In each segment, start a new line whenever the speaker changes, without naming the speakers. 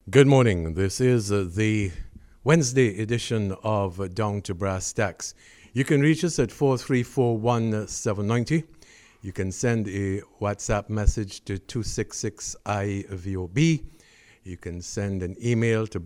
Good morning. This is the Wednesday edition of Down to Brass Tacks. You can reach us at 4341790. You can send a WhatsApp message to 266-IVOB. You can send an email to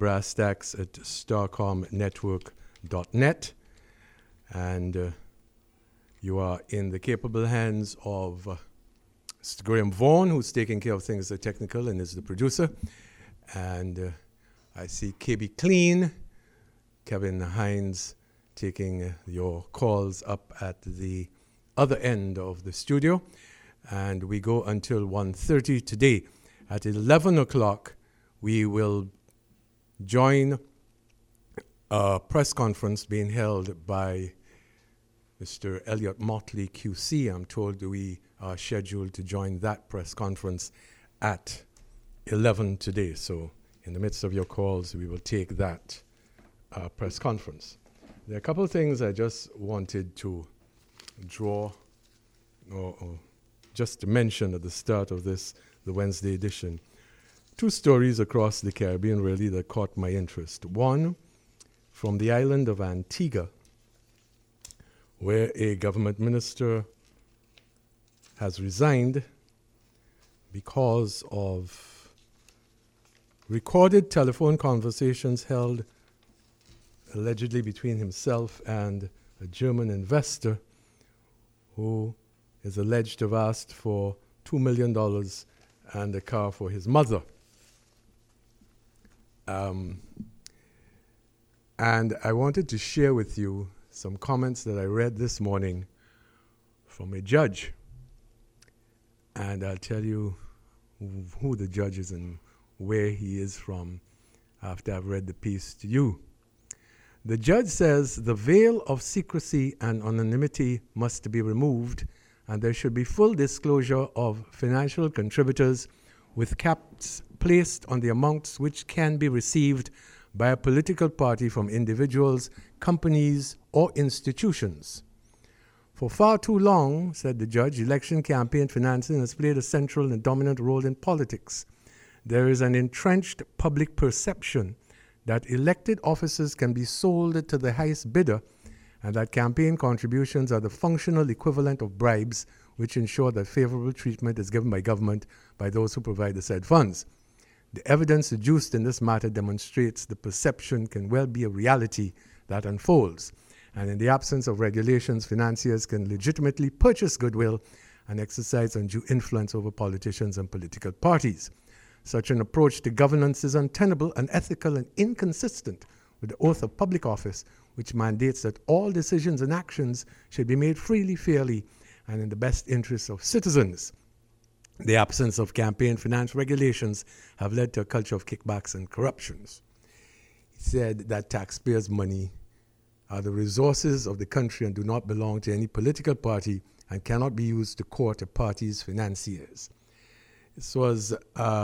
brasstacks@starcomnetwork.net. And you are in the capable hands of Mr. Graham Vaughan, who's taking care of things technical and is the producer. And I see KB Clean, Kevin Hines, taking your calls up at the other end of the studio. And we go until 1:30 today. At 11 o'clock, we will join a press conference being held by Mr. Elliot Motley, QC. I'm told we are scheduled to join that press conference at 11 today. So in the midst of your calls, we will take that press conference. There are a couple of things I just wanted to draw or just to mention at the start of the Wednesday edition. Two stories across the Caribbean really that caught my interest. One from the island of Antigua, where a government minister has resigned because of recorded telephone conversations held allegedly between himself and a German investor who is alleged to have asked for $2 million and a car for his mother. And I wanted to share with you some comments that I read this morning from a judge. And I'll tell you who the judge is and where he is from after I've read the piece to you. The judge says the veil of secrecy and anonymity must be removed, and there should be full disclosure of financial contributors with caps placed on the amounts which can be received by a political party from individuals, companies, or institutions. For far too long, said the judge, election campaign financing has played a central and dominant role in politics. There is an entrenched public perception that elected officers can be sold to the highest bidder and that campaign contributions are the functional equivalent of bribes which ensure that favorable treatment is given by government by those who provide the said funds. The evidence adduced in this matter demonstrates the perception can well be a reality that unfolds, and in the absence of regulations, financiers can legitimately purchase goodwill and exercise undue influence over politicians and political parties. Such an approach to governance is untenable, unethical, and inconsistent with the oath of public office, which mandates that all decisions and actions should be made freely, fairly, and in the best interests of citizens. The absence of campaign finance regulations have led to a culture of kickbacks and corruptions. He said that taxpayers' money are the resources of the country and do not belong to any political party and cannot be used to court a party's financiers. This was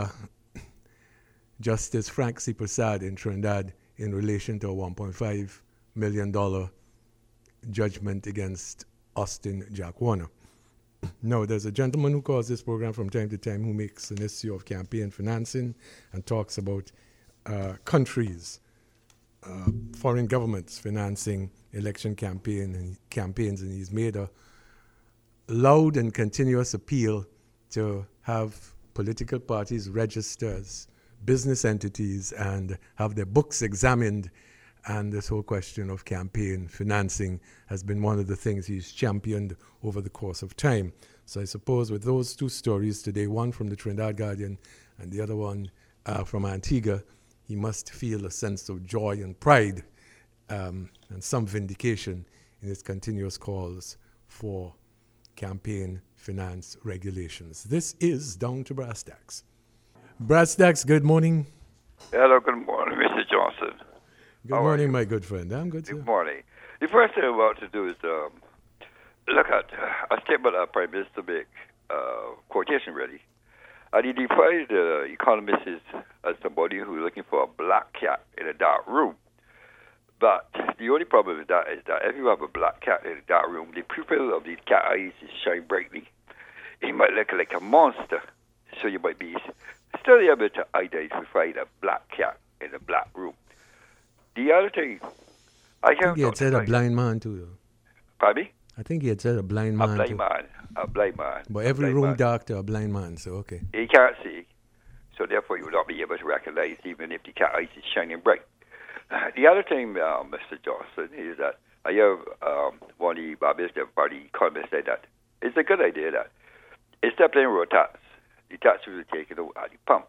Justice Frank C. Prasad in Trinidad in relation to a $1.5 million judgment against Austin Jack Warner. No, there's a gentleman who calls this program from time to time who makes an issue of campaign financing and talks about countries, foreign governments financing election campaigns, and he's made a loud and continuous appeal to have political parties register as business entities and have their books examined. And this whole question of campaign financing has been one of the things he's championed over the course of time. So I suppose with those two stories today, one from the Trinidad Guardian and the other one from Antigua, he must feel a sense of joy and pride and some vindication in his continuous calls for campaign finance regulations. This is Down to Brass Tacks. Brass Tacks, good morning.
Hello, good morning, Mr. Johnson.
Good morning, my good friend. I'm good, sir.
Good morning. The first thing I want to do is look at a statement our Prime Minister make, quotation really. And he defined economists as somebody who's looking for a black cat in a dark room. But the only problem with that is that if you have a black cat in a dark room, the pupil of the cat eyes is shine brightly. He might look like a monster, so you might be still able to identify the black cat in the black room. The other thing, I
think he had said a blind man too, though.
Pardon me?
I think he had said a blind man.
A blind man.
But every room doctor, a blind man, so okay.
He can't see, so therefore you will not be able to recognize even if the cat eyes is shining bright. The other thing, Mr. Johnson, is that I have one of the Barbados Party economists said that it's a good idea that instead of paying road tax, the tax will be taken out at the pump.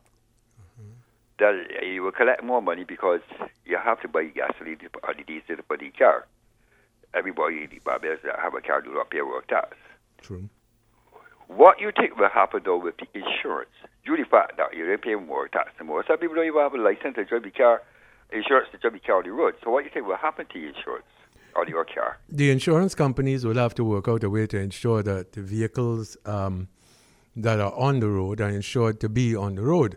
That you will collect more money because you have to buy gasoline or the diesel for the car. Everybody in the Barbados that have a car do not pay road tax.
True.
What you think will happen though with the insurance? Due to the fact that you're paying more tax and more. Some people don't even have a license to drive the car, insurance to drive the car on the road. So what do you think will happen to your insurance on your car?
The insurance companies will have to work out a way to ensure that the vehicles that are on the road are insured to be on the road.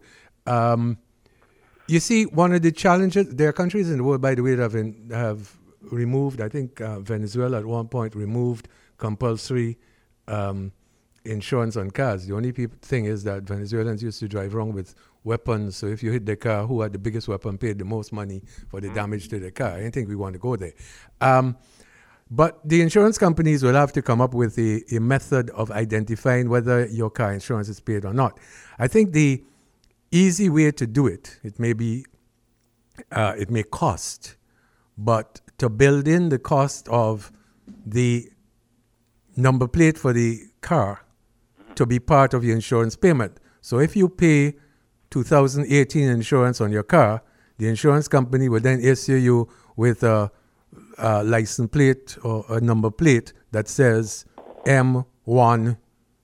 You see, one of the challenges, there are countries in the world, by the way, that have removed, I think Venezuela at one point removed compulsory insurance on cars. The only thing is that Venezuelans used to drive around with weapons, so if you hit the car, who had the biggest weapon paid the most money for the damage to the car. I don't think we want to go there. But the insurance companies will have to come up with a method of identifying whether your car insurance is paid or not. I think the easy way to do it, it may cost, but to build in the cost of the number plate for the car to be part of your insurance payment. So if you pay 2018 insurance on your car, the insurance company will then issue you with a license plate or a number plate that says M1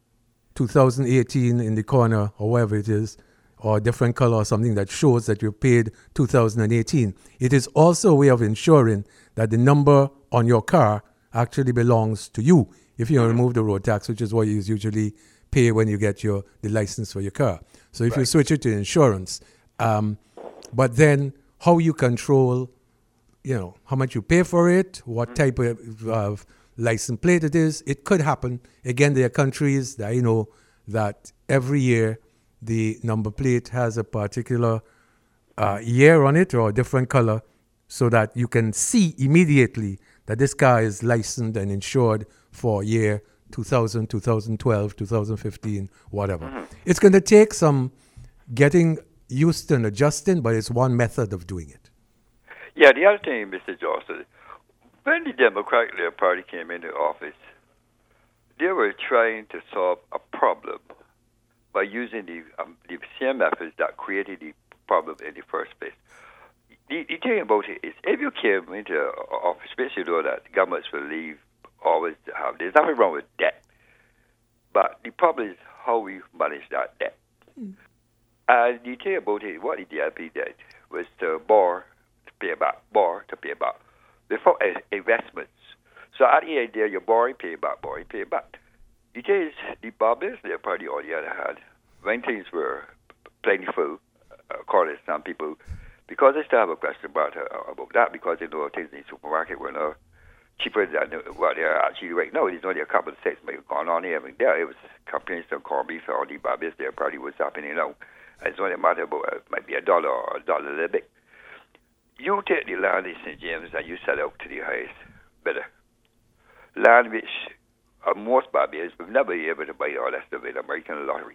2018 in the corner or wherever it is, or a different color or something that shows that you paid 2018. It is also a way of ensuring that the number on your car actually belongs to you if you remove the road tax, which is what you usually pay when you get the license for your car. So if you switch it to insurance, but then how you control, how much you pay for it, what type of license plate it is, it could happen. Again, there are countries that I know that every year the number plate has a particular year on it or a different color so that you can see immediately that this car is licensed and insured for year 2000, 2012, 2015, whatever. It's going to take some getting used to and adjusting, but it's one method of doing it.
Yeah, the other thing, Mr. Johnson, when the Democratic Party came into office, they were trying to solve a problem by using the same methods that created the problem in the first place. The thing about it is, if you came into office, especially though that governments will always have, there's nothing wrong with debt. But the problem is how we manage that debt. And the thing about it, what the DLP did was to borrow to pay back before investments. So at the end there, you borrow, pay back. The thing is, the Barbados Party, on the other hand, when things were plentiful, according to some people, because they still have a question about that, because they know things in the supermarket were not cheaper than what they are actually right now. There's only a couple of states may have gone on here. I mean, there it was companies that corned beef or the Barbados Party was happening now. It's only a matter about might be $1 or $1 a little bit. You take the land in St. James and you sell out to the highest bidder. Land which most Barbadians will never be able to buy all that stuff in the American lottery.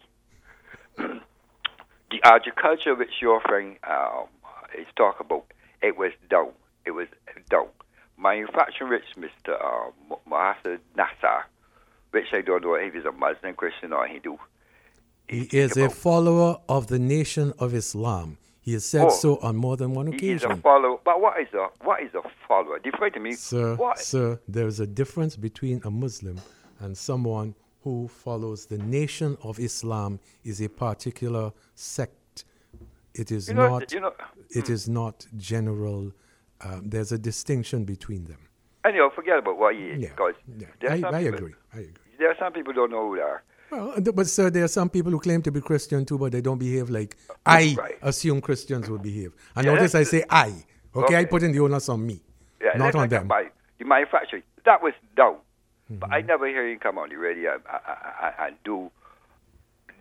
The agriculture which your friend is talking about, it was down. Manufacturing which Mr. Master Nassar, which I don't know if he's a Muslim, Christian, or Hindu.
He is a follower of the Nation of Islam. He has said so on more than one occasion.
He's a follower. But what is a follower? Define to me.
Sir, there is a difference between a Muslim and someone who follows the Nation of Islam is a particular sect. It is It is not general. There's a distinction between them.
And forget about what he is.
Yeah. I agree.
There are some people who don't know who they are.
Well, but sir, there are some people who claim to be Christian too, but they don't behave like I assume Christians would behave. And notice I say I. Okay, I put in the onus on me, not on them.
The manufacturing, that was down. But I never hear him come on the radio and do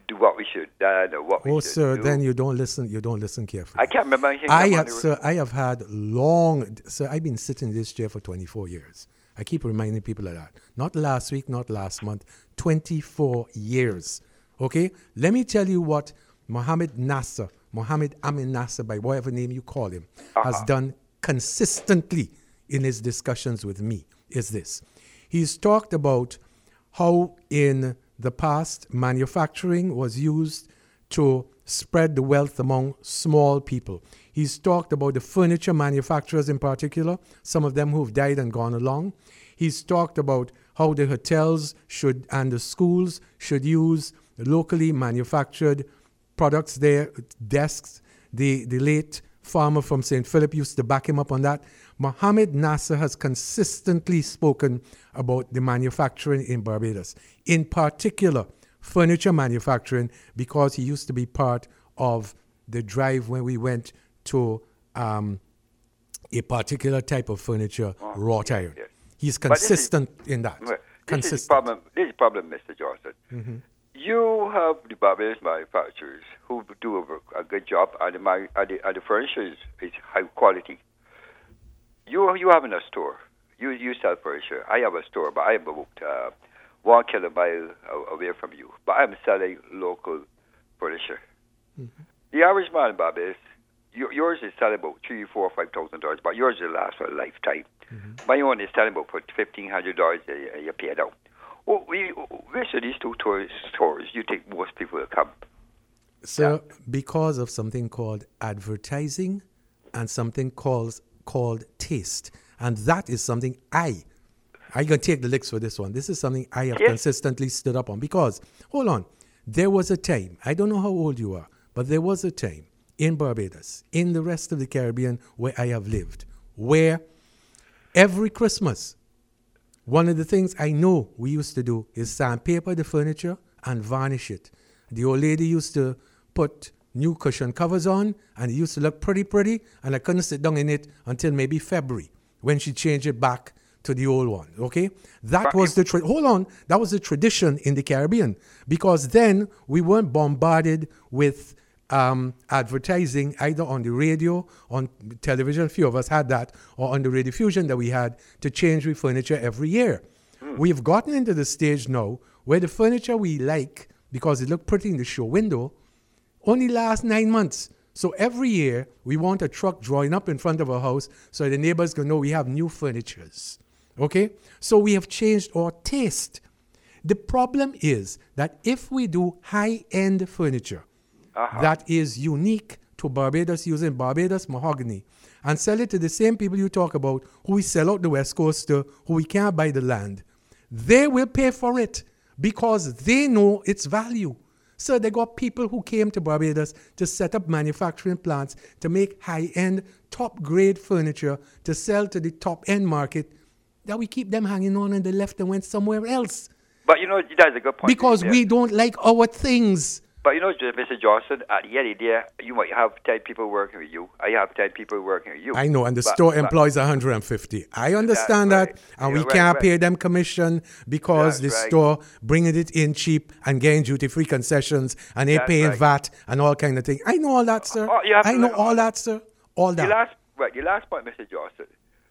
do what we should done or what we
Oh,
should
sir,
do.
then you don't listen. You don't listen carefully.
I can't remember anything.
I have had long. Sir, I've been sitting in this chair for 24 years. I keep reminding people of that. Not last week, not last month. 24 years. Okay. Let me tell you what Mohammed Amin Nasser, by whatever name you call him, has done consistently in his discussions with me. Is this? He's talked about how in the past manufacturing was used to spread the wealth among small people. He's talked about the furniture manufacturers in particular, some of them who've died and gone along. He's talked about how the hotels should and the schools should use locally manufactured products there, desks. The late farmer from St. Philip used to back him up on that. Mohammed Nasser has consistently spoken about the manufacturing in Barbados, in particular furniture manufacturing, because he used to be part of the drive when we went to a particular type of furniture, wrought iron.
Yes.
He's consistent in that.
This is the problem, Mr. Johnson.
Mm-hmm.
You have the Barbados manufacturers who do a good job, and the furniture is high quality. You have in a store. You sell furniture. I have a store, but I am about 1 kilometer away from you. But I'm selling local furniture. Mm-hmm. The average man in Barbados, yours is selling about $3,000, $4,000, $5,000, but yours will last for a lifetime. Mm-hmm. My own is selling about $1,500 a year paid out. Where should these two stores you think most people will come?
Sir, because of something called advertising and something called taste. And that is something I can take the licks for this one. This is something I have consistently stood up on. Because, hold on, there was a time, I don't know how old you are, but there was a time in Barbados, in the rest of the Caribbean where I have lived, where every Christmas, one of the things I know we used to do is sandpaper the furniture and varnish it. The old lady used to put new cushion covers on, and it used to look pretty, and I couldn't sit down in it until maybe February when she changed it back to the old one, okay? That was the that was the tradition in the Caribbean, because then we weren't bombarded with advertising either on the radio, on television, a few of us had that, or on the radio fusion that we had to change the furniture every year. We've gotten into the stage now where the furniture we like, because it looked pretty in the show window, only lasts 9 months. So every year we want a truck drawing up in front of our house so the neighbors can know we have new furnitures. Okay? So we have changed our taste. The problem is that if we do high-end furniture, that is unique to Barbados, using Barbados mahogany, and sell it to the same people you talk about who we sell out the West Coast to, who we can't buy the land, they will pay for it because they know its value. So they got people who came to Barbados to set up manufacturing plants to make high-end, top-grade furniture to sell to the top-end market, that we keep them hanging on and they left and went somewhere else.
But that's a good point.
Because we don't like our things.
But Mr. Johnson, at the end of the day, you might have 10 people working with you. I have 10 people working with you.
I know, and the store employs 150. I understand that, and we can't pay them commission because the store bringing it in cheap and getting duty-free concessions, and they paying VAT and all kind of things. I know all that, sir. I know all that, sir. All that.
The last point, Mr. Johnson.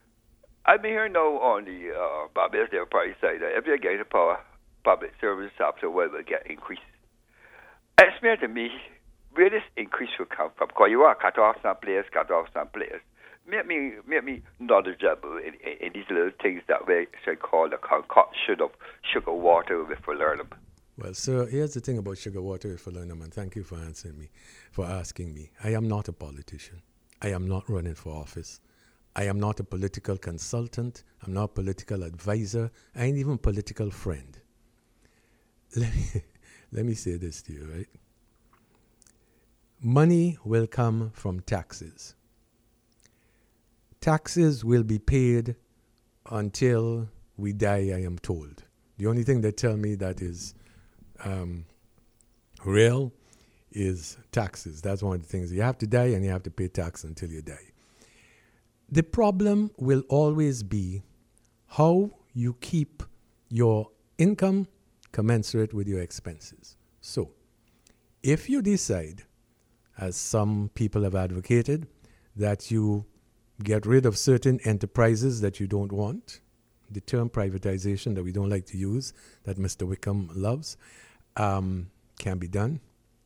I'm here now on the Barbados Enterprise side that if you're getting a power public service after will get increased. Explain to me where this increase will come from. Because you are cut off some players. Make me knowledgeable in these little things that we should call the concoction of sugar water with Falernum.
Well, sir, here's the thing about sugar water with Falernum, and thank you for asking me. I am not a politician. I am not running for office. I am not a political consultant. I'm not a political advisor. I ain't even a political friend. Let me say this to you, right? Money will come from taxes. Taxes will be paid until we die, I am told. The only thing they tell me that is real is taxes. That's one of the things. You have to die and you have to pay tax until you die. The problem will always be how you keep your income commensurate with your expenses. So, If you decide, as some people have advocated, that you get rid of certain enterprises that you don't want, the term privatization that we don't like to use, that Mr. Wickham loves, can be done.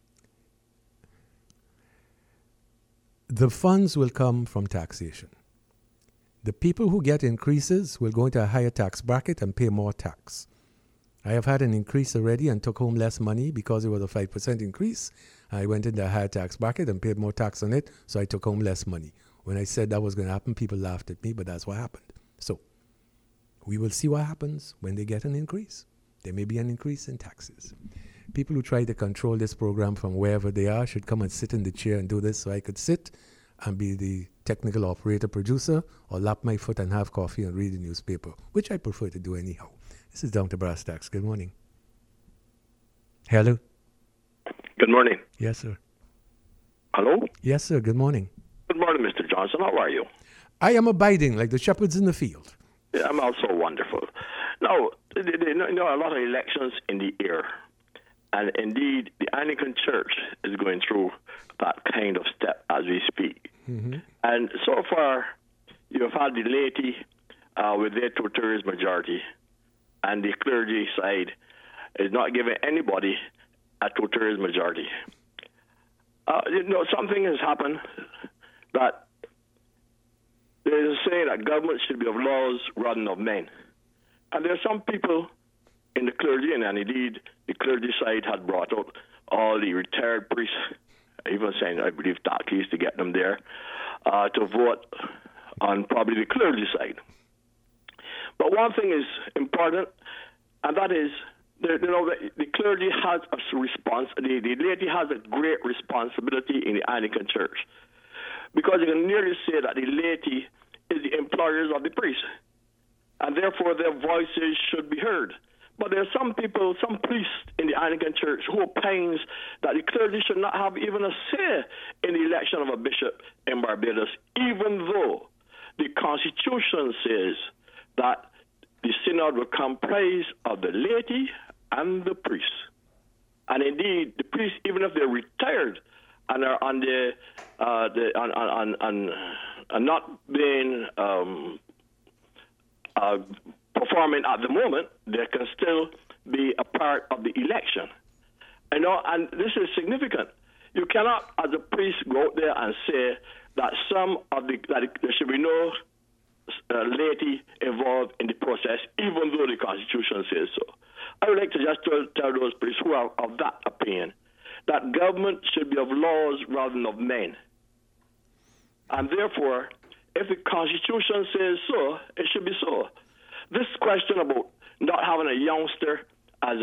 The funds will come from taxation. The people who get increases will go into a higher tax bracket and pay more tax. I have had an increase already and took home less money because it was a 5% increase. I went into a higher tax bracket and paid more tax on it, so I took home less money. When I said that was going to happen, people laughed at me, but that's what happened. So we will see what happens when they get an increase. There may be an increase in taxes. People who try to control this program from wherever they are should come and sit in the chair and do this so I could sit and be the technical operator producer or lap my foot and have coffee and read the newspaper, which I prefer to do anyhow. This is Down to Brass Tacks. Good morning. Hello?
Good morning.
Yes, sir.
Hello?
Yes, sir. Good morning.
Good morning, Mr. Johnson. How are you?
I am abiding like the shepherds in the field.
Yeah, I'm also wonderful. Now, there are a lot of elections in the air. And indeed, the Anglican Church is going through that kind of step as we speak. Mm-hmm. And so far, you have had the laity with their two-thirds majority, and the clergy side is not giving anybody a two-thirds majority. Something has happened that there is a saying that government should be of laws rather than of men. And there are some people in the clergy, and indeed the clergy side had brought out all the retired priests, even saying, I believe, talkies to get them there, to vote on probably the clergy side. But one thing is important, and that is, the clergy has a responsibility, the laity has a great responsibility in the Anglican Church, because you can nearly say that the laity is the employers of the priests, and therefore their voices should be heard. But there are some people, some priests in the Anglican Church who opines that the clergy should not have even a say in the election of a bishop in Barbados, even though the Constitution says that the synod will comprise of the laity and the priests. And indeed, the priests, even if they're retired and are on not being performing at the moment, they can still be a part of the election. And this is significant. You cannot, as a priest, go out there and say that that there should be no laity involved in the process, even though the Constitution says so. I would like to just tell those priests who are of that opinion that government should be of laws rather than of men. And therefore, if the Constitution says so, it should be so. This question about not having a youngster as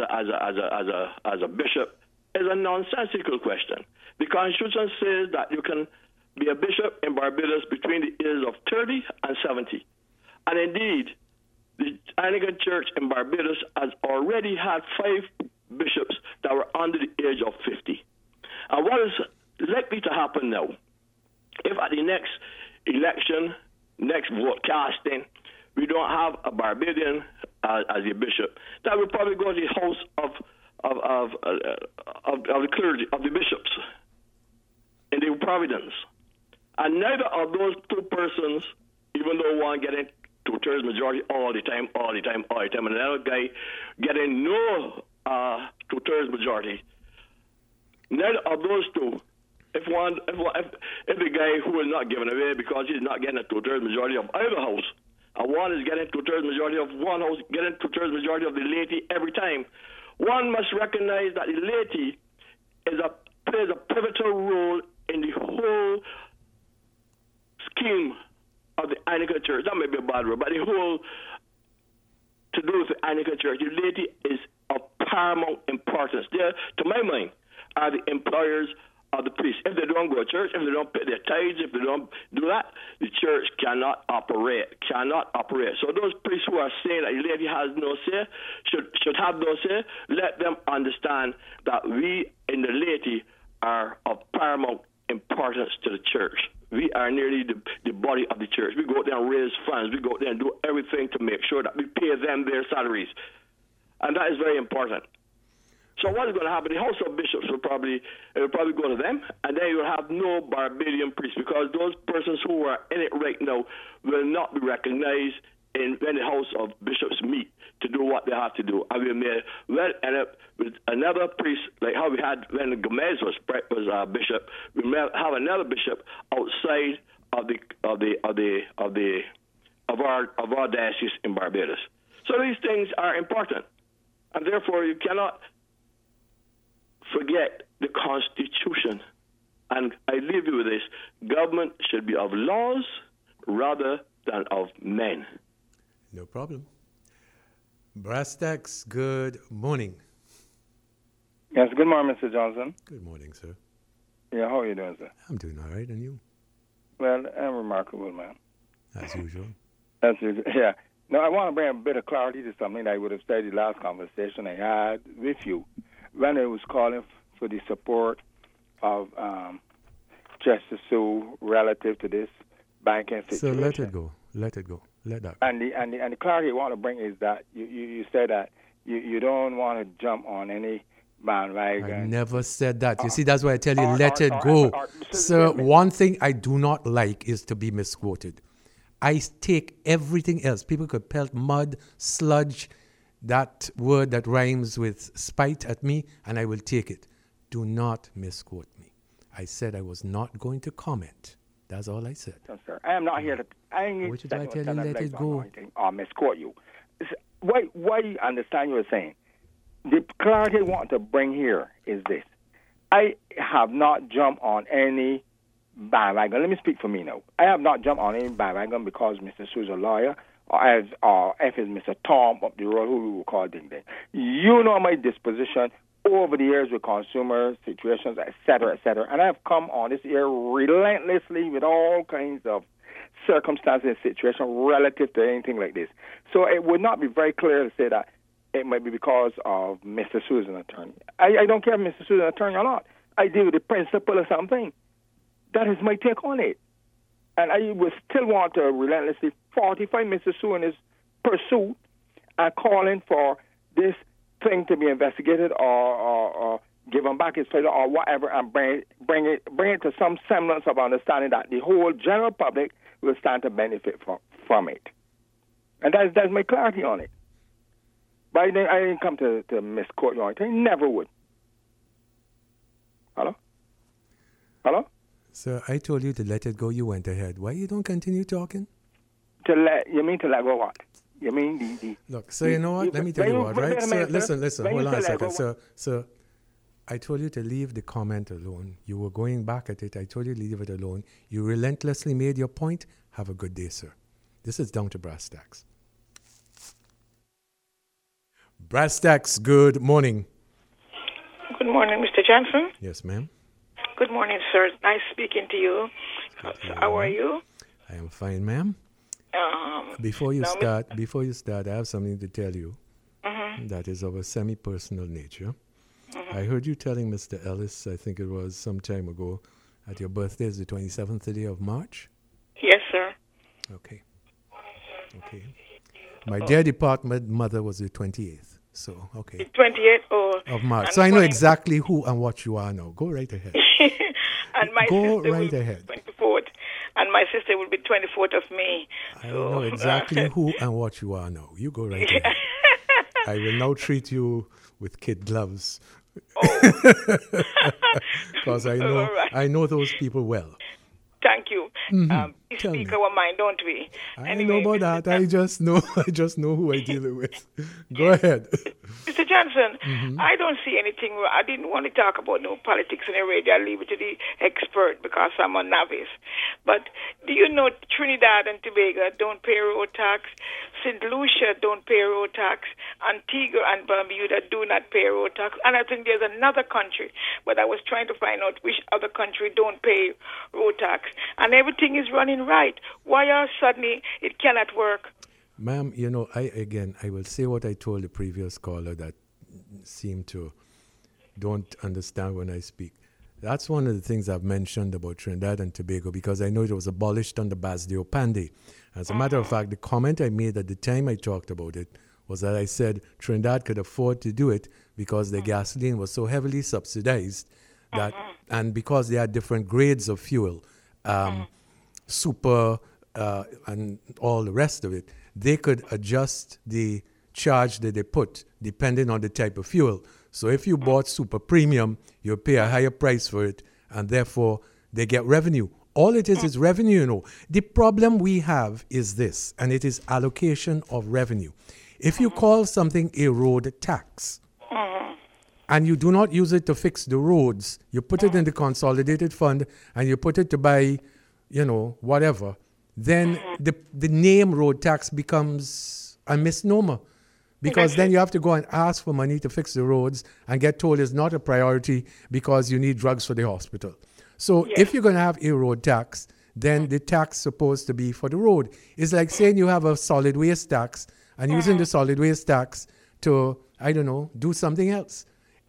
a bishop is a nonsensical question. The Constitution says that you can be a bishop in Barbados between the ages of 30 and 70. And indeed, the Anglican Church in Barbados has already had 5 bishops that were under the age of 50. And what is likely to happen now, if at the next election, next vote casting, we don't have a Barbadian as a bishop, that will probably go to the house of the clergy, of the bishops in the Providence. And neither of those two persons, even though one getting two-thirds majority all the time, and another guy getting no two-thirds majority, neither of those two, if the guy who is not given away because he's not getting a two-thirds majority of either house, and one is getting two-thirds majority of one house, getting two-thirds majority of the laity every time, one must recognize that the laity plays a pivotal role in the whole scheme of the Anglican Church. That may be a bad word, but the whole to do with the Anglican Church, the laity is of paramount importance. They, to my mind, are the employers of the priests. If they don't go to church, if they don't pay their tithes, if they don't do that, the church cannot operate. So those priests who are saying that the laity has no say, should have no say, let them understand that we in the laity are of paramount importance to the church. We are nearly the body of the church. We go out there and raise funds. We go out there and do everything to make sure that we pay them their salaries. And that is very important. So what is going to happen? The House of Bishops will probably go to them, and then you will have no Barbadian priests, because those persons who are in it right now will not be recognized when the House of Bishops meet to do what they have to do. And we may well end up with another priest, like how we had when Gomez was bishop. We may have another bishop outside of our diocese in Barbados. So these things are important, and therefore you cannot forget the Constitution. And I leave you with this: government should be of laws rather than of men.
No problem. Brass Tacks, good morning.
Yes, good morning, Mr. Johnson.
Good morning, sir.
Yeah, how are you doing, sir?
I'm doing all right, and you?
Well, I'm remarkable, man.
As usual.
As usual, yeah. Now, I want to bring a bit of clarity to something that I would have said the last conversation I had with you when I was calling for the support of Justice Sue relative to this banking situation.
So let it go. Let it go. Let that go.
And the clarity I want to bring is that you said that you don't want to jump on any bandwagon.
I never said that. You see, that's why I tell you, let it go. Sir, one thing I do not like is to be misquoted. I take everything else. People could pelt mud, sludge, that word that rhymes with spite at me, and I will take it. Do not misquote me. I said I was not going to comment. That's all I said.
No, sir. I am not here to...
Which did I tell you, let it go?
Or misquote you. Why you understand what you're saying? The clarity I want to bring here is this. I have not jumped on any bandwagon. Let me speak for me now. I have not jumped on any bandwagon because Mr. Sue's a lawyer, or if it's Mr. Tom up the road, who we will call Ding Ding. You know my disposition over the years with consumer situations, et cetera, and I've come on this air relentlessly with all kinds of circumstances and situations relative to anything like this. So it would not be very clear to say that it might be because of Mr. Sue as an attorney. I don't care if Mr. Sue is an attorney or not. I deal with the principle of something. That is my take on it. And I would still want to relentlessly fortify Mr. Sue in his pursuit and calling for this thing to be investigated or give him back his title or whatever, and bring it to some semblance of understanding that the whole general public will stand to benefit from it. And that's my clarity on it. But I didn't come to misquote you on it. I never would. Hello?
Sir, I told you to let it go. You went ahead. Why you don't continue talking?
You mean to let go what? You mean the
Look, so you know what? Let me tell you what, right? Sir, listen. Hold on a second. Sir, I told you to leave the comment alone. You were going back at it. I told you to leave it alone. You relentlessly made your point. Have a good day, sir. This is Down to Brass Tacks. Brass Tacks, good morning.
Good morning, Mr. Johnson.
Yes, ma'am.
Good morning, sir. Nice speaking to you. How are you?
I am fine, ma'am. Before you start, I have something to tell you that is of a semi-personal nature. I heard you telling Mr. Ellis, I think it was some time ago, that your birthday is the 27th day of March?
Yes, sir.
Okay. My dear department mother was the 28th. So, okay.
28th
of March. So I know exactly who and what you are now. Go right ahead.
And my
Go
sister
right
will
ahead.
Be 24th. And my sister will be 24th of May.
I know exactly who and what you are now. You go right ahead. I will now treat you with kid gloves. Because I know those people well.
Thank you. We speak our mind, don't we?
I know about that. I just know who I deal with. Go ahead.
Mr. Johnson, I don't see anything. I didn't want to talk about no politics in the radio. I leave it to the expert because I'm a novice. But do you know Trinidad and Tobago don't pay road tax? St. Lucia don't pay road tax. Antigua and Bermuda do not pay road tax. And I think there's another country, but I was trying to find out which other country don't pay road tax. And everything is running right. Why are suddenly it cannot work?
Ma'am, I will say what I told the previous caller that seemed to don't understand when I speak. That's one of the things I've mentioned about Trinidad and Tobago because I know it was abolished under Basdio Panday. As a matter of fact, the comment I made at the time I talked about it was that I said Trinidad could afford to do it because their gasoline was so heavily subsidized that, and because they had different grades of fuel, super and all the rest of it, they could adjust the charge that they put depending on the type of fuel. So if you bought super premium, you pay a higher price for it, and therefore they get revenue. All it is revenue, you know. The problem we have is this, and it is allocation of revenue. If you call something a road tax, and you do not use it to fix the roads, you put it in the consolidated fund, and you put it to buy, you know, whatever, then the name road tax becomes a misnomer. Because then you have to go and ask for money to fix the roads and get told it's not a priority because you need drugs for the hospital. So if you're going to have a road tax, then the tax supposed to be for the road. It's like saying you have a solid waste tax and using the solid waste tax to, I don't know, do something else.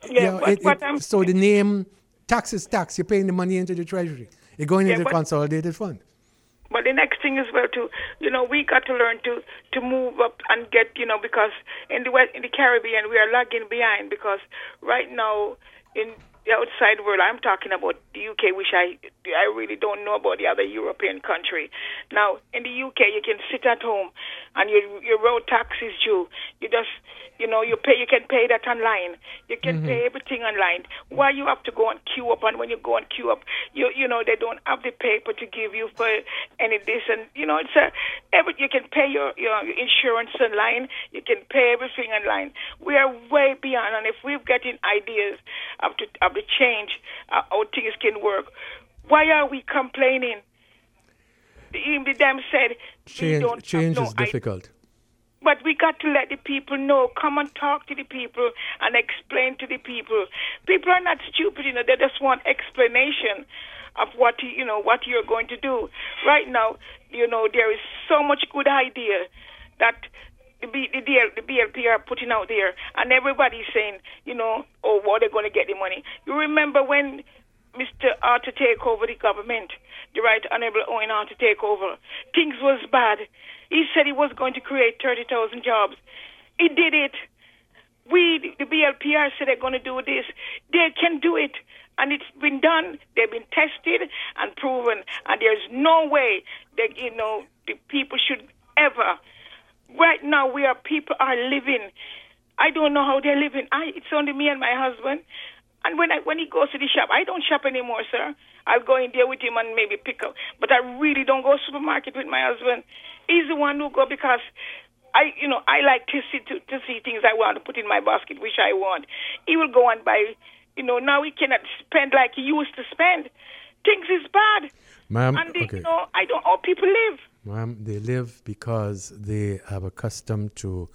So the name tax is tax. You're paying the money into the treasury. You're going into the consolidated fund.
But the next thing is we got to learn to move up and get, because in the Caribbean we are lagging behind, because right now in the outside world, I'm talking about the UK, which I really don't know about the other European country. Now, in the UK, you can sit at home and your road tax is due. You just, you can pay that online. You can pay everything online. Why you have to go and queue up? And when you go and queue up, they don't have the paper to give you for any this. And, you can pay your insurance online. You can pay everything online. We are way beyond. And if we're getting ideas of the change, how things can work, why are we complaining? Even them said
change is difficult.
But we got to let the people know. Come and talk to the people and explain to the people. People are not stupid, they just want explanation of what you're going to do. Right now, there is so much good idea that the BLP are putting out there, and everybody's saying, where they're going to get the money. You remember when Mr. Arthur take over the government, the Right Honorable Owen Arthur take over, things was bad. He said he was going to create 30,000 jobs. He did it. The BLPR said they're going to do this. They can do it. And it's been done. They've been tested and proven. And there's no way that, the people should ever. Right now, people are living. I don't know how they're living. It's only me and my husband. And when he goes to the shop, I don't shop anymore, sir. I'll go in there with him and maybe pick up. But I really don't go to the supermarket with my husband. He's the one who go because I like to see things I want to put in my basket, which I want. He will go and buy. Now he cannot spend like he used to spend. Things is bad.
Ma'am,
and
okay.
I don't know how people live.
Ma'am, they live because they have accustomed to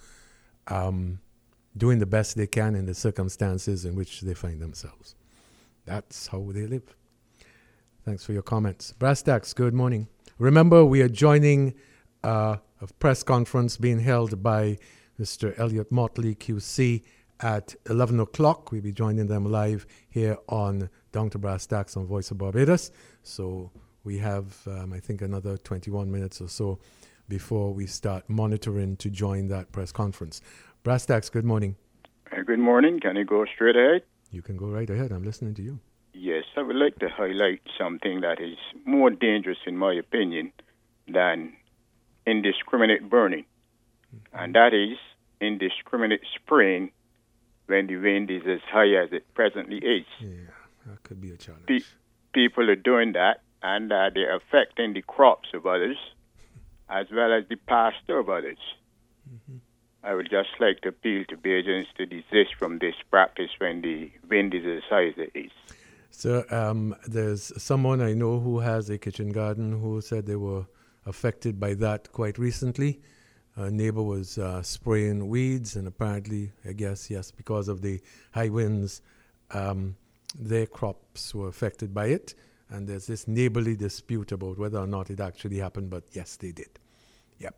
doing the best they can in the circumstances in which they find themselves. That's how they live. Thanks for your comments. Brass Tacks, good morning. Remember, we are joining a press conference being held by Mr. Elliot Motley, QC, at 11 o'clock. We'll be joining them live here on Down to Brass Tacks on Voice of Barbados. So we have, I think, another 21 minutes or so before we start monitoring to join that press conference. Brass Tacks, good morning.
Good morning. Can you go straight ahead?
You can go right ahead. I'm listening to you.
Yes, I would like to highlight something that is more dangerous, in my opinion, than indiscriminate burning. And that is indiscriminate spraying when the wind is as high as it presently is.
Yeah, that could be a challenge.
People are doing that, and they're affecting the crops of others as well as the pasture of others. Mm-hmm. I would just like to appeal to Bajans to desist from this practice when the wind is as high as it is.
So there's someone I know who has a kitchen garden who said they were affected by that quite recently. A neighbor was spraying weeds, and apparently, I guess, yes, because of the high winds, their crops were affected by it. And there's this neighborly dispute about whether or not it actually happened, but yes, they did. Yep.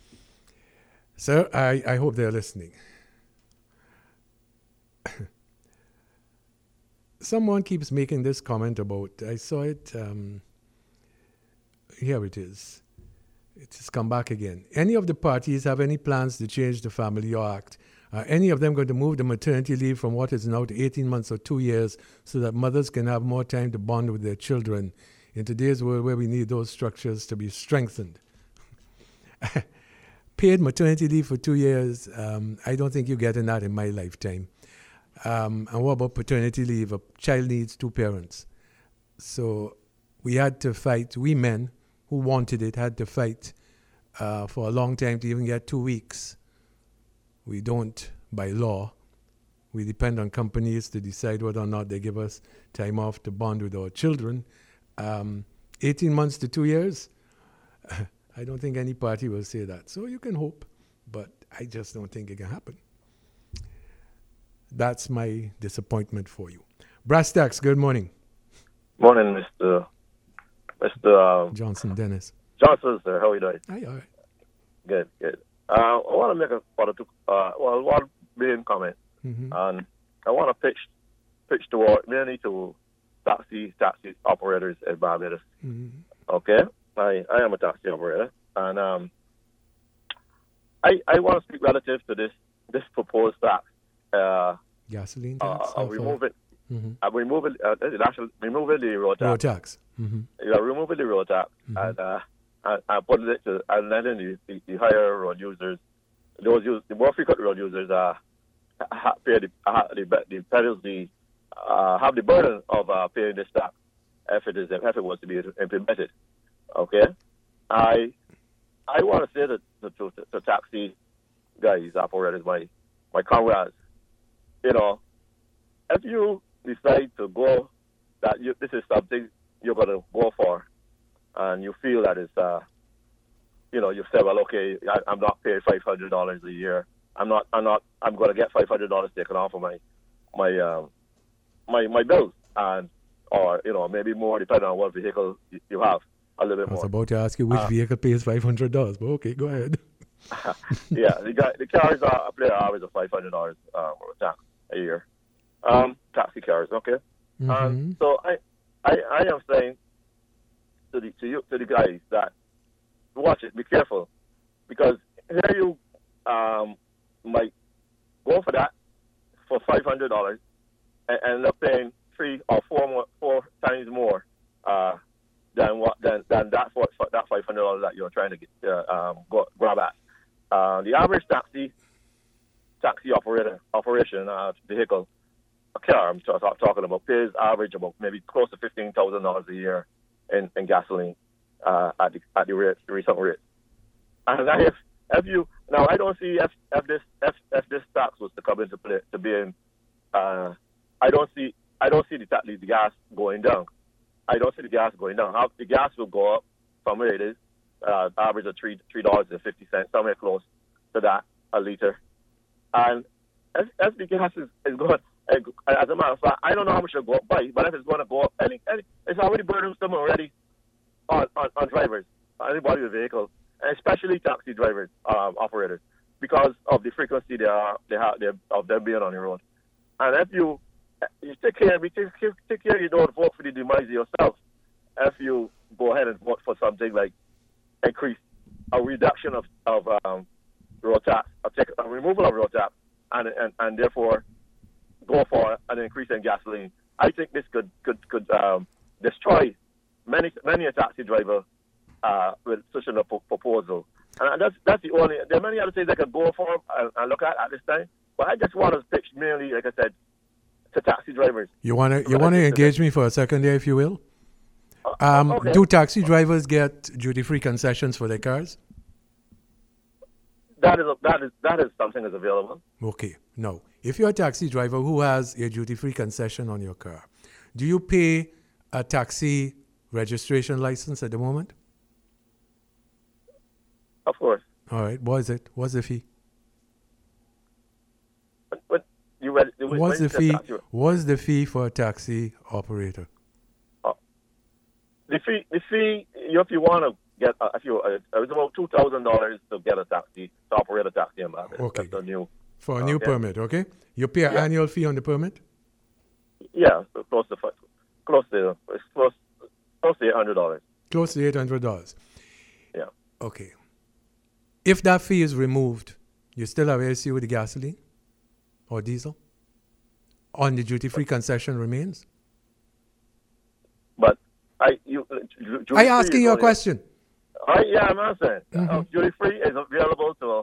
So I hope they're listening. Someone keeps making this comment about, I saw it, here it is. It's come back again. Any of the parties have any plans to change the Family Law Act? Any of them going to move the maternity leave from what is now to 18 months or 2 years so that mothers can have more time to bond with their children in today's world where we need those structures to be strengthened? Paid maternity leave for 2 years, I don't think you're getting that in my lifetime. And what about paternity leave? A child needs 2 parents. So we had to fight, we men who wanted it had to fight for a long time to even get 2 weeks. We don't by law. We depend on companies to decide whether or not they give us time off to bond with our children. 18 months to 2 years, I don't think any party will say that. So you can hope, but I just don't think it can happen. That's my disappointment for you. Brass Tacks, good morning.
Morning, Mr.
Johnson Dennis.
Johnson, sir. How are you doing?
Hi, all right.
Good. I want to make one main comment.
Mm-hmm.
And I want to pitch toward mainly to taxi operators in Barbados.
Mm-hmm.
Okay? I am a taxi operator. And I want to speak relative to this proposed tax.
Gasoline tax?
Removing
Mm-hmm.
removing the road tax.
Road tax. Mm-hmm.
Yeah, removing the road tax and putting it to and letting the higher road users, the more frequent road users, pay the penalty, have the burden of paying this tax if it was to be implemented. Okay, I want to say that to taxi guys, operators, my comrades, if you decide to go, this is something you're going to go for, and you feel that it's, you say, well, okay, I'm not paying $500 a year. I'm going to get $500 taken off of my bills, or maybe more depending on what vehicle you have. A little bit more.
I was about to ask you which vehicle pays $500, but okay, go ahead.
Yeah, the cars play an average of $500 tax a year. Taxi cars, okay.
Mm-hmm.
So I am saying to the guys that watch it, be careful, because here you might go for that for $500 and end up paying 3 or 4 times more than that for that $500 that you're trying to get grab at. The average taxi operation vehicle, a car I'm talking about, pays average about maybe close to $15,000 a year in gasoline at the recent rate. And if you now, I don't see if this tax was to come into play to be in, I don't see the gas going down. I don't see the gas going down. The gas will go up from where it is, average of $3.50, somewhere close to that a liter. And if the gas is going, as a matter of fact, I don't know how much it'll go up by, but if it's going to go up, it's already burdensome already on drivers, anybody with a vehicle, and especially taxi drivers, operators, because of the frequency of them being on the road. And if you take care you don't vote for the demise of yourself. If you go ahead and vote for something like a reduction of road tax, a removal of road tax, and therefore go for an increase in gasoline, I think this could destroy many a taxi driver with such a proposal. And that's the only. There are many other things I could go for and look at this time, but I just want to pitch mainly, like I said, to taxi drivers. You want
to engage me for a second there, if you will?
Okay.
Do taxi drivers get duty-free concessions for their cars?
That is something that's available.
Okay. Now, if you're a taxi driver who has a duty-free concession on your car, do you pay a taxi registration license at the moment?
Of course.
All right. What is it? What's the fee?
What's
the fee for a taxi operator?
The fee, if you want to get, it's about $2,000 to get a taxi, to operate a taxi in Barbados.
Okay.
That's new.
For a new permit, okay? You pay an annual fee on the permit?
Yeah, so close to $800.
Close to $800.
Yeah.
Okay. If that fee is removed, you still have an issue with the gasoline or diesel? On the duty-free concession remains?
But
I asking you a question.
I'm answering. Duty-free is available to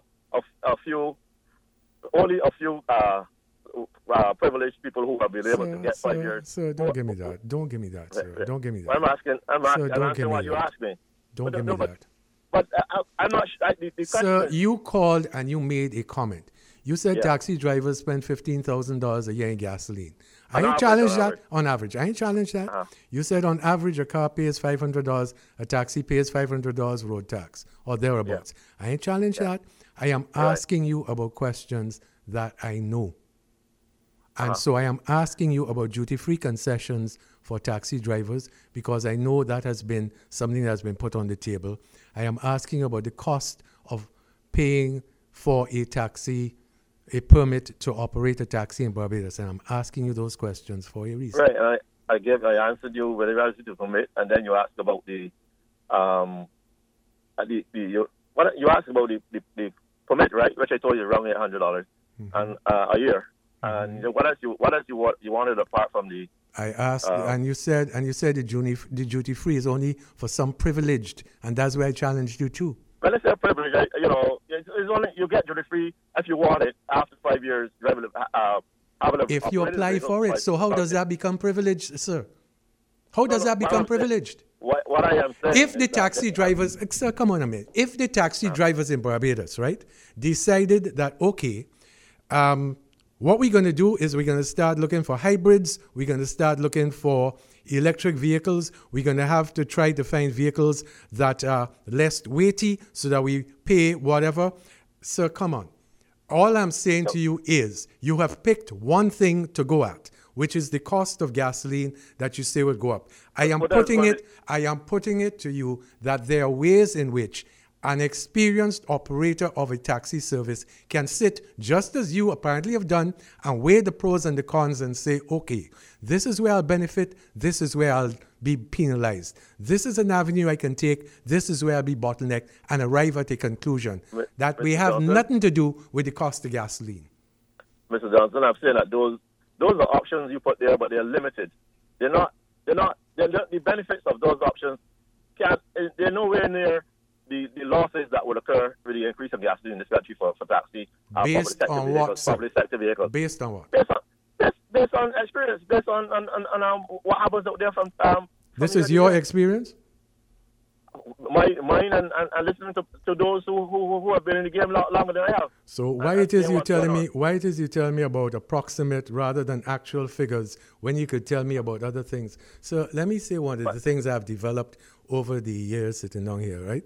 only a few privileged people who have been able to get 5 years.
Sir, don't give me that. Don't give me that, sir. Don't give me that.
I'm asking what you asked me.
Don't give me that.
But I'm not sure.
Sir, you called and you made a comment. You said taxi drivers spend $15,000 a year in gasoline. I ain't challenged that on average. I ain't challenged that. You said on average a car pays $500, a taxi pays $500 road tax or thereabouts. I ain't challenged that. I am asking you about questions that I know. And so I am asking you about duty-free concessions for taxi drivers because I know that has been something that has been put on the table. I am asking about the cost of paying for a permit to operate a taxi in Barbados. And I'm asking you those questions for a reason.
Right. I answered you with regards to the permit, and then you asked about you asked about the permit, right? Which I told you around $800 and a year. And what else you wanted apart from the?
I asked, and you said the duty free is only for some privileged, and that's where I challenged you too.
Well, it's a privilege. It's only you get duty free if you want it after 5 years.
If you apply for it, so how does that become privileged, sir? How does that become privileged?
What I am saying.
If the taxi drivers, sir, come on a minute. If the taxi drivers in Barbados, right, decided that what we're going to do is we're going to start looking for hybrids. We're going to start looking for electric vehicles. We're going to have to try to find vehicles that are less weighty so that we pay whatever. Sir, come on. All I'm saying to you is you have picked one thing to go at, which is the cost of gasoline that you say will go up. I am putting it to you that there are ways in which an experienced operator of a taxi service can sit, just as you apparently have done, and weigh the pros and the cons and say, okay, this is where I'll benefit, this is where I'll be penalized. This is an avenue I can take, this is where I'll be bottlenecked, and arrive at a conclusion that we have nothing to do with the cost of gasoline.
Mr. Johnson, I'm saying that those are options you put there, but they're limited. The benefits of those options, they're nowhere near the losses that would occur with the increase of gasoline in this country for taxi,
based on what,
public sector vehicles.
Based on what?
Based on experience, based on what happens out there from
this is your experience?
Mine and listening to those who have been in the game longer than I have.
So why it is you telling me about approximate rather than actual figures when you could tell me about other things? So let me say one of the things I've developed over the years sitting down here, right?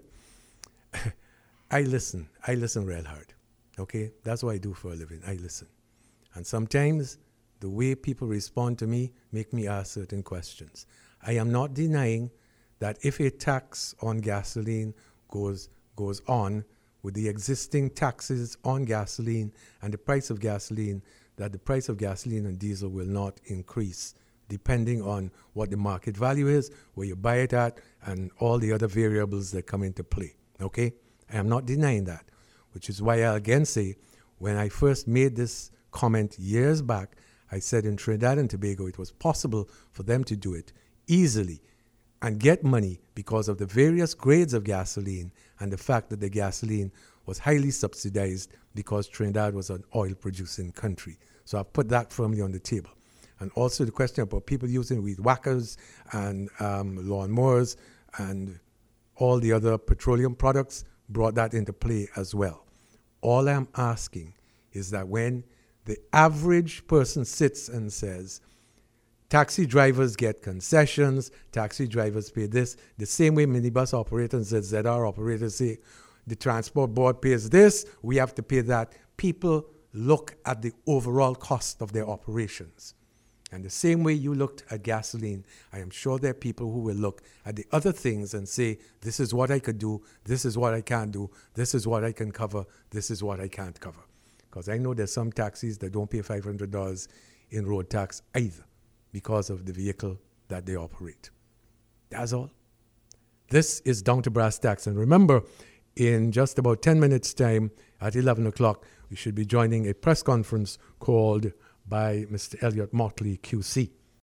I listen real hard, okay? That's what I do for a living. I listen. And sometimes the way people respond to me make me ask certain questions. I am not denying that if a tax on gasoline goes on with the existing taxes on gasoline and the price of gasoline, that the price of gasoline and diesel will not increase depending on what the market value is, where you buy it at, and all the other variables that come into play. Okay? I am not denying that, which is why I again say, when I first made this comment years back, I said in Trinidad and Tobago it was possible for them to do it easily and get money because of the various grades of gasoline and the fact that the gasoline was highly subsidized because Trinidad was an oil-producing country. So I put that firmly on the table. And also the question about people using weed whackers and lawnmowers and all the other petroleum products brought that into play as well. All I'm asking is that when the average person sits and says, taxi drivers get concessions, taxi drivers pay this, the same way minibus operators and ZR operators say, the transport board pays this, we have to pay that. People look at the overall cost of their operations. And the same way you looked at gasoline, I am sure there are people who will look at the other things and say, this is what I could do, this is what I can't do, this is what I can cover, this is what I can't cover. Because I know there's some taxis that don't pay $500 in road tax either because of the vehicle that they operate. That's all. This is Down to Brass Tacks. And remember, in just about 10 minutes' time at 11 o'clock, we should be joining a press conference called by Mr. Elliot Motley, QC.